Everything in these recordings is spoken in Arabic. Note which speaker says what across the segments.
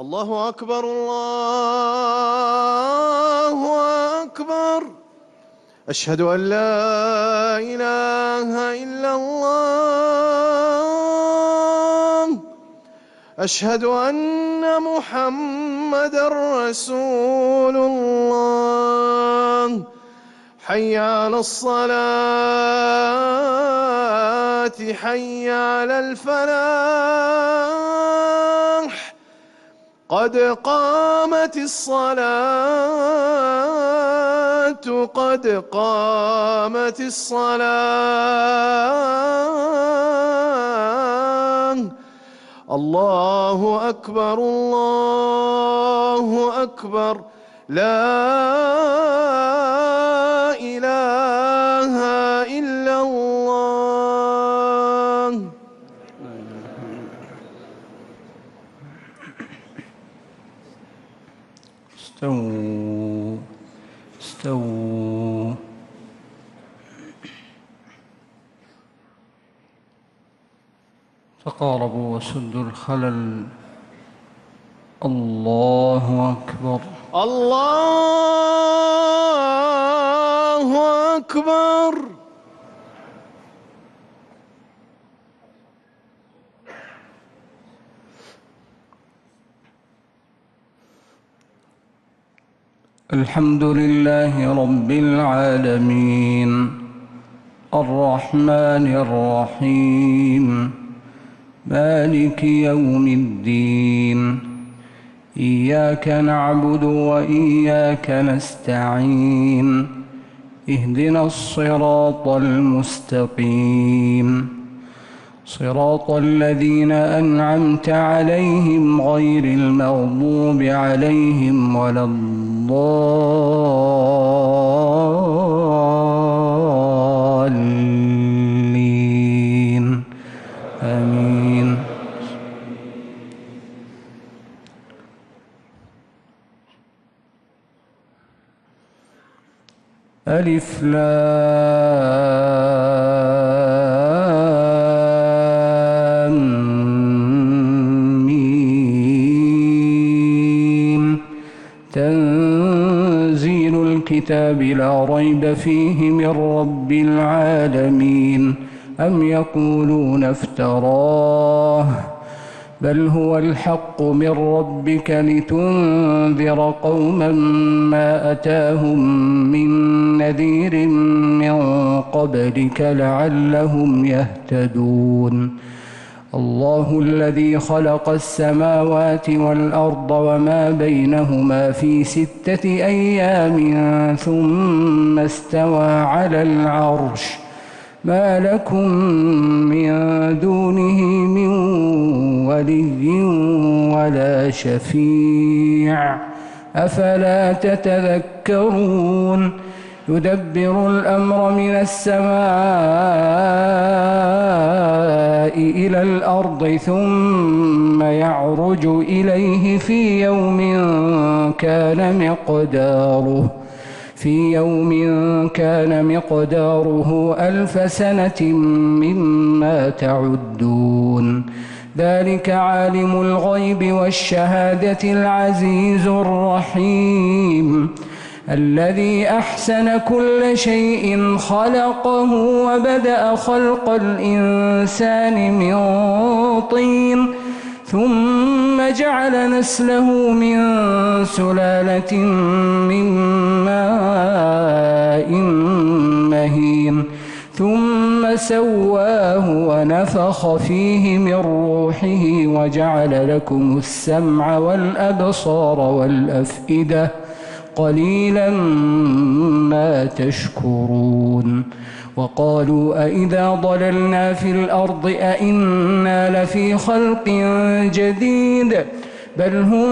Speaker 1: الله أكبر الله أكبر. أشهد أن لا إله إلا الله. أشهد أن محمدًا رسول الله. حي على الصلاة حي على الفلاح. قد قامت الصلاة قد قامت الصلاة. الله أكبر الله أكبر. لا إله إلا الله.
Speaker 2: استووا استووا. تقاربوا وسدوا الخلل. الله أكبر
Speaker 1: الله أكبر.
Speaker 2: الحمد لله رب العالمين الرحمن الرحيم مالك يوم الدين. إياك نعبد وإياك نستعين. اهدنا الصراط المستقيم صراط الذين أنعمت عليهم غير المغضوب عليهم ولا الضالين. آمين. ألف لام ميم. تنزيل الكتاب لا ريب فيه من رب العالمين. أم يقولون افتراه بل هو الحق من ربك لتنذر قوما ما أتاهم من نذير من قبلك لعلهم يهتدون. الله الذي خلق السماوات والأرض وما بينهما في 6 أيام ثم استوى على العرش. ما لكم من دونه من ولي ولا شفيع أفلا تتذكرون. يدبر الأمر من السماء إلى الأرض ثم يعرج إليه في يوم كان مقداره 1000 سنة مما تعدون. ذلك عالم الغيب والشهادة العزيز الرحيم الذي أحسن كل شيء خلقه وبدأ خلق الإنسان من طين ثم جعل نسله من سلالة من ماء مهين ثم سواه ونفخ فيه من روحه وجعل لكم السمع والأبصار والأفئدة قليلا ما تشكرون. وقالوا أئذا ضللنا في الأرض أئنا لفي خلق جديد بل هم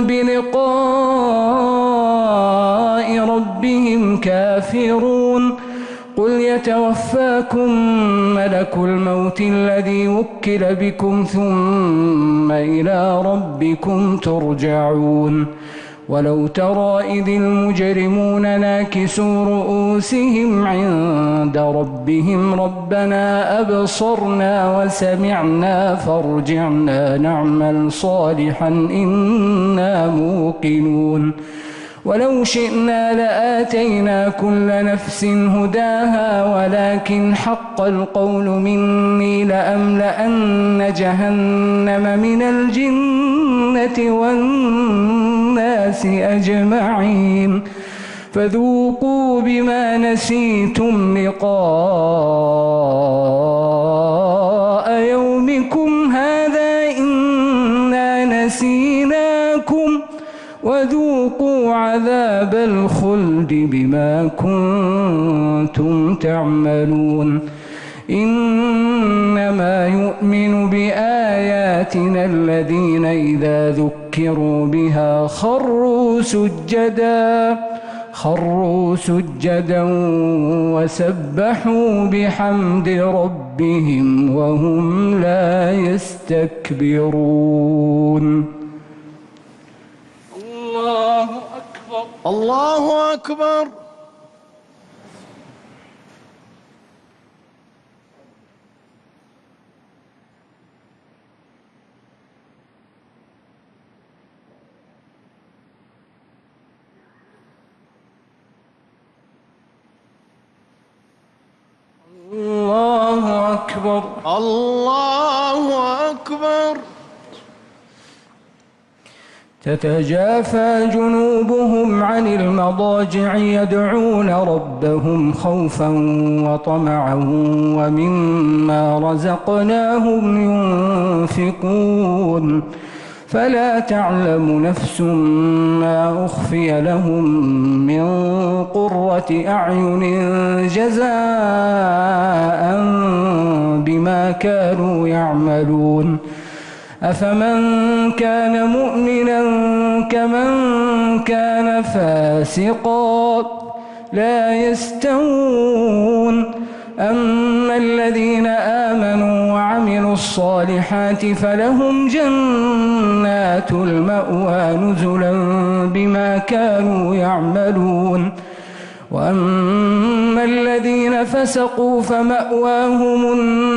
Speaker 2: بلقاء ربهم كافرون. قل يتوفاكم ملك الموت الذي وكل بكم ثم إلى ربكم ترجعون. ولو ترى إذ المجرمون ناكسوا رؤوسهم عند ربهم ربنا أبصرنا وسمعنا فارجعنا نعمل صالحا إنا إنا موقنون ولو شئنا لآتينا كل نفس هداها ولكن حق القول مني لأملأن جهنم من الجنة والناس أجمعين فذوقوا بما نسيتم لقاء يومكم هذا إنا نسيناكم وذوقوا عذاب الخلد بما كنتم تعملون إنما يؤمن بآياتنا الذين إذا ذكروا بها خروا سجدا وسبحوا بحمد ربهم وهم لا يستكبرون. الله أكبر.
Speaker 1: الله أكبر.
Speaker 2: الله أكبر.
Speaker 1: الله أكبر.
Speaker 2: تتجافى جنوبهم عن المضاجع يدعون ربهم خوفا وطمعا ومما رزقناهم ينفقون فلا تعلم نفس ما أخفي لهم من قرة أعين جزاء بما كانوا يعملون أفمن كان مؤمنا كمن كان فاسقا لا يستوون أما الذين آمنوا وعملوا الصالحات فلهم جنات المأوى نزلا بما كانوا يعملون وأما الذين فسقوا فمأواهم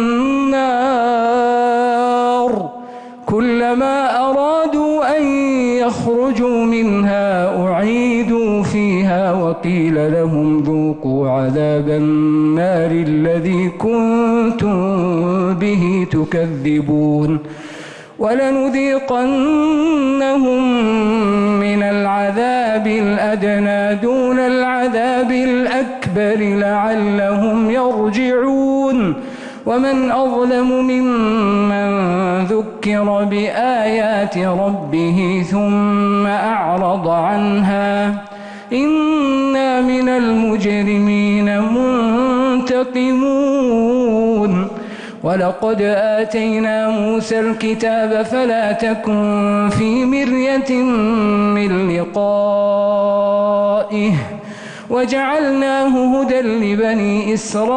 Speaker 2: النار كلما أرادوا أن يخرجوا منها أعيدوا فيها وقيل لهم ذوقوا عذاب النار الذي كنتم به تكذبون ولنذيقنهم من العذاب الأدنى دون العذاب الأكبر لعلهم يرجعون ومن أظلم ممن ذكر بآيات ربه ثم أعرض عنها إنا من المجرمين منتقمون ولقد آتينا موسى الكتاب فلا تكن في مرية من لقائه وجعلناه هدى لبني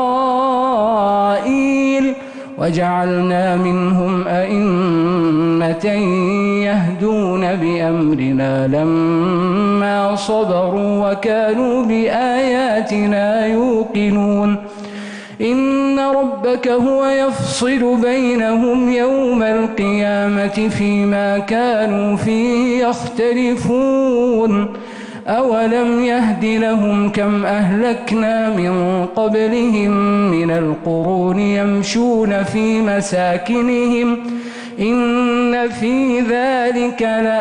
Speaker 2: إسرائيل وجعلنا منهم أئمة يهدون بأمرنا لما صبروا وكانوا بآياتنا يوقنون إن ربك هو يفصل بينهم يوم القيامة فيما كانوا فيه يختلفون أولم يهد لهم كم أهلكنا من قبلهم من القرون يمشون في مساكنهم إن في ذلك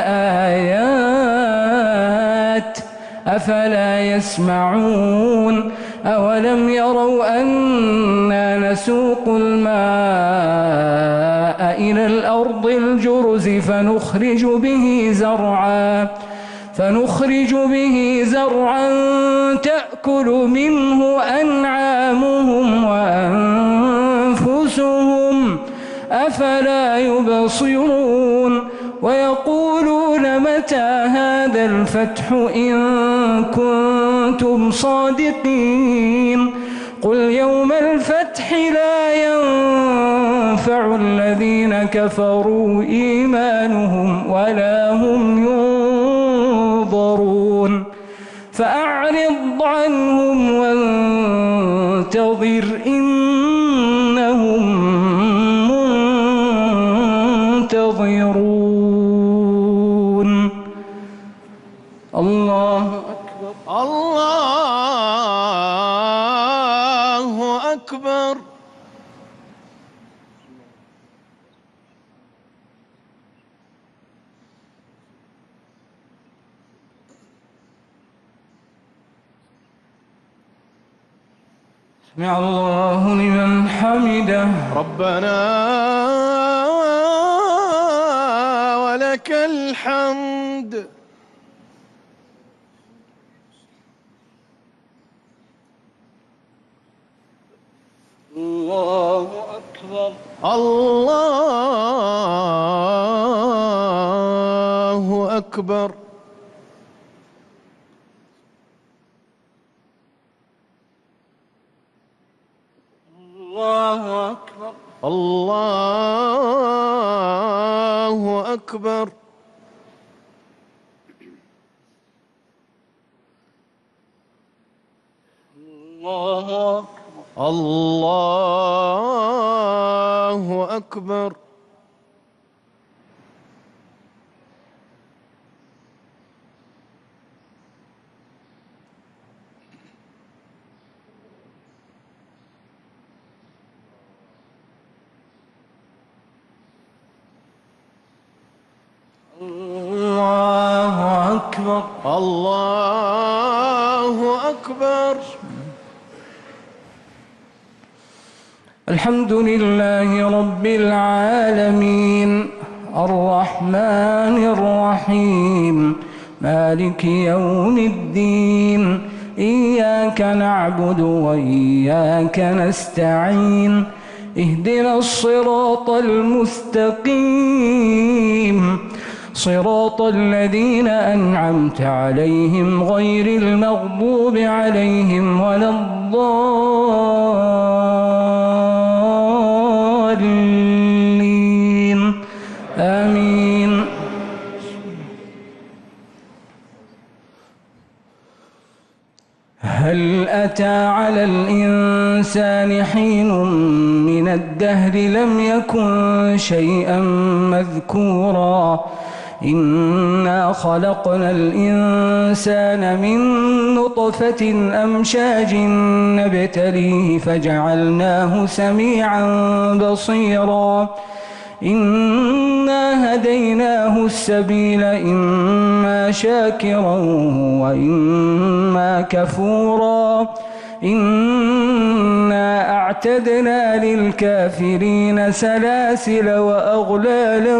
Speaker 2: لآيات أفلا يسمعون أولم يروا أنا نسوق الماء إلى الأرض الجرز فنخرج به زرعا تأكل منه أنعامهم وأنفسهم أفلا يبصرون ويقولون متى هذا الفتح إن كنتم صادقين قل يوم الفتح لا ينفع الذين كفروا إيمانهم ولا هم ينظرون فأعرض عنهم وانتظر إنهم منتظرون سمع الله لمن حمده.
Speaker 1: ربنا ولك الحمد.
Speaker 3: الله أكبر.
Speaker 1: الله أكبر.
Speaker 3: الله أكبر.
Speaker 1: الله أكبر.
Speaker 3: الله أكبر.
Speaker 1: الله أكبر.
Speaker 3: الله أكبر.
Speaker 1: الله أكبر.
Speaker 2: الحمد لله رب العالمين الرحمن الرحيم مالك يوم الدين إياك نعبد وإياك نستعين اهدنا الصراط المستقيم صراط الذين أنعمت عليهم غير المغضوب عليهم ولا الضالين آمين. هل أتى على الإنسان حين من الدهر لم يكن شيئا مذكورا إنا خلقنا الإنسان من نطفة أمشاج نبتليه فجعلناه سميعا بصيرا إنا هديناه السبيل إما شاكرا وإما كفورا إنا أعتدنا للكافرين سلاسل وأغلالا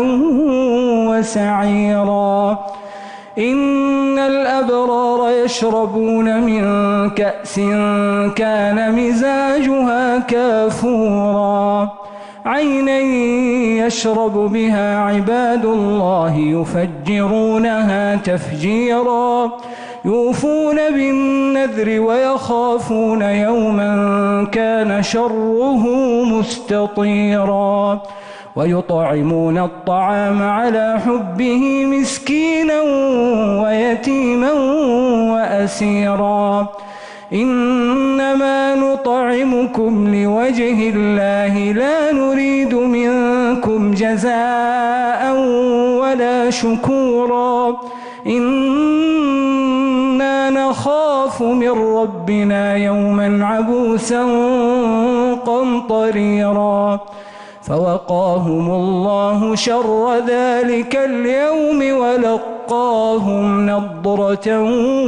Speaker 2: وسعيرا إن الأبرار يشربون من كأس كان مزاجها كافورا عينا يشرب بها عباد الله يفجرونها تفجيرا يوفون بالنذر ويخافون يوما كان شره مستطيرا ويطعمون الطعام على حبه مسكينا ويتيما وأسيرا إنما نطعمكم لوجه الله لا نريد منكم جزاء ولا شكورا إنا نخاف من ربنا يوما عبوسا قمطريرا فوقاهم الله شر ذلك اليوم ولقاهم نضرة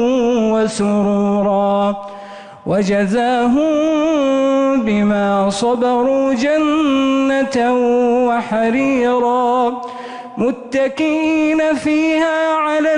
Speaker 2: وسرورا وجزاهم بما صبروا جنة وحريرا متكئين فيها على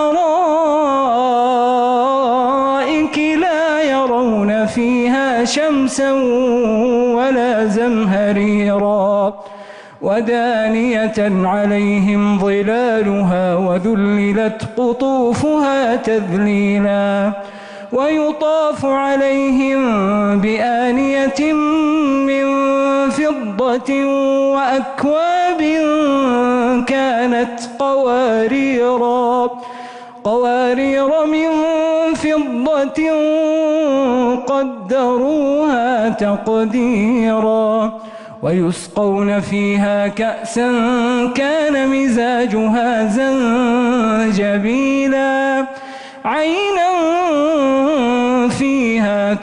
Speaker 2: الأرائك لا يرون فيها شمسا ولا زمهريرا ودانية عليهم ظلالها وذللت قطوفها تذليلا ويطاف عليهم بآنية من فضة وأكواب كانت قوارير من فضة قدروها تقديرا ويسقون فيها كأسا كان مزاجها زنجبيلا عينا فيها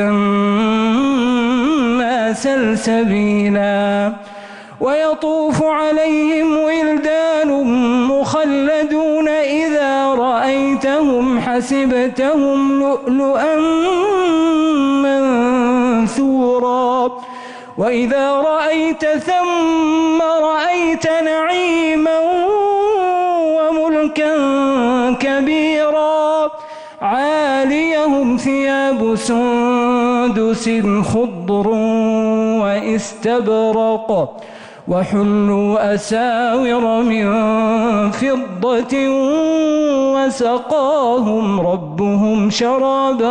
Speaker 2: تسمى سلسبيلا ويطوف عليهم ولدان مخلدون إذا رأيتهم حسبتهم لؤلؤا منثورا وإذا رأيت ثم رأيت نعيما وملكا كبيرا عاليهم ثياب سندس خضر واستبرق وحلوا أساور من فضة وسقاهم ربهم شرابا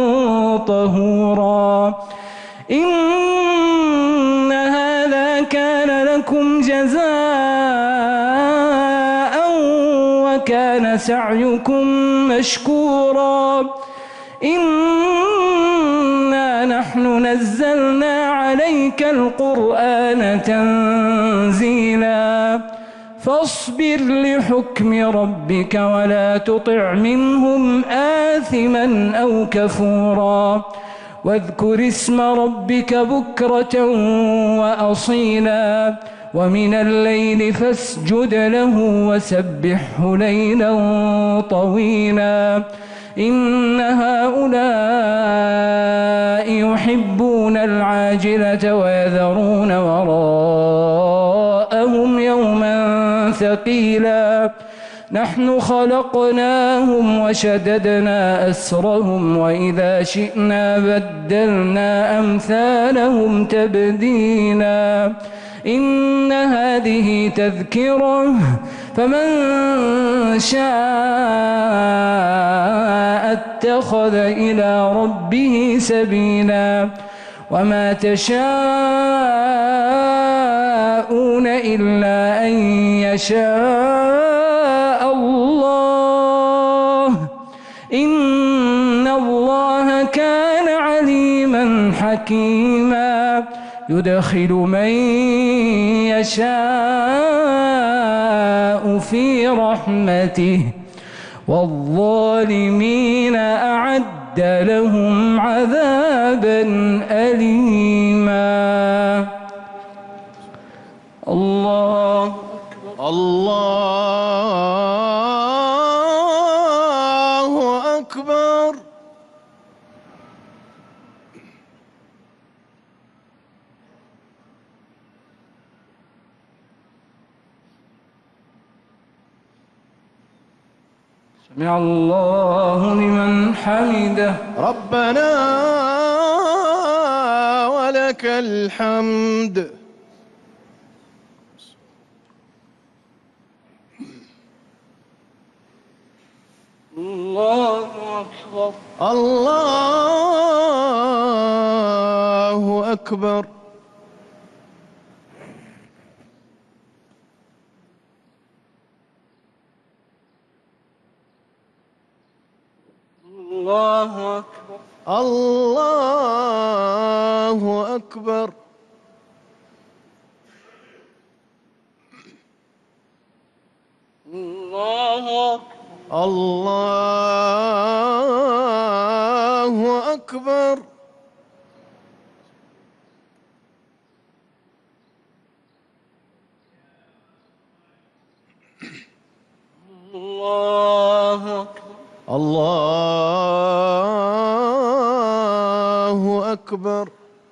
Speaker 2: طهورا إن هذا كان لكم جزاء وكان سعيكم مشكورا إنا نحن نزلنا عليك القرآن تنزيلا فاصبر لحكم ربك ولا تطع منهم آثما أو كفورا واذكر اسم ربك بكرة وأصيلا ومن الليل فاسجد له وسبحه ليلا طويلا إن هؤلاء يحبون العاجلة ويذرون وراءهم يوما ثقيلا نحن خلقناهم وشددنا أسرهم وإذا شئنا بدلنا أمثالهم تبديلا إن هذه تذكرة فمن شاء اتخذ إلى ربه سبيلا وما تشاءون إلا أن يشاء الله إن الله كان عليما حكيما يدخل من يشاء في رحمته والظالمين أعد لهم عذابا أليما الله أكبر
Speaker 1: الله أكبر
Speaker 2: سمع الله لمن حمده
Speaker 1: ربنا ولك الحمد
Speaker 3: الله أكبر
Speaker 1: الله أكبر
Speaker 3: الله أكبر
Speaker 1: الله أكبر
Speaker 3: الله أكبر
Speaker 1: الله أكبر
Speaker 3: الله أكبر
Speaker 1: الله أكبر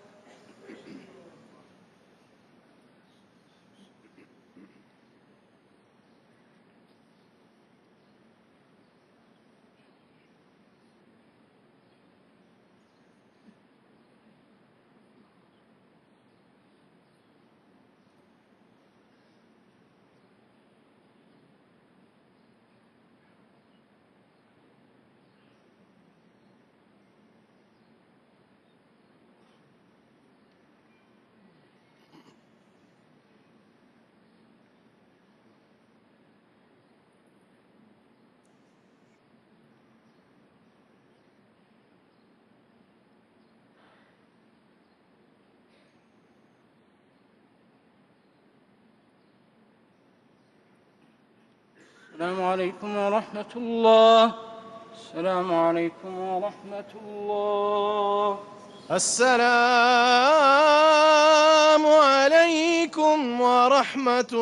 Speaker 3: السلام عليكم ورحمة الله. السلام عليكم ورحمة الله.
Speaker 1: السلام عليكم ورحمة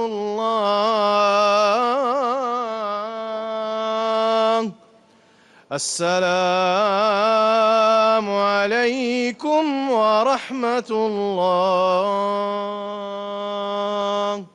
Speaker 1: الله. السلام عليكم ورحمة الله.